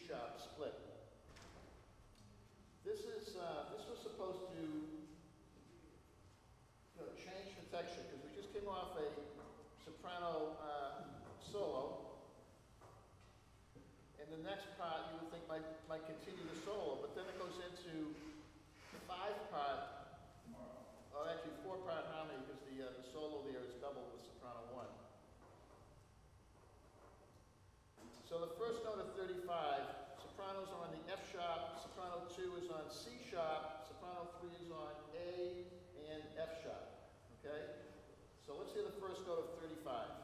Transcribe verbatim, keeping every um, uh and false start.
sharp split. This is uh, this was supposed to you know, change the texture because we just came off a soprano uh, solo, and the next part you would think might might continue the solo, but then it goes into five part, or actually four part harmony because the uh, the solo there is double with soprano one. So the first note of thirty-five, sopranos are on the F sharp, soprano two is on C sharp, soprano three is on A and F sharp, okay? So let's hear the first note of thirty-five.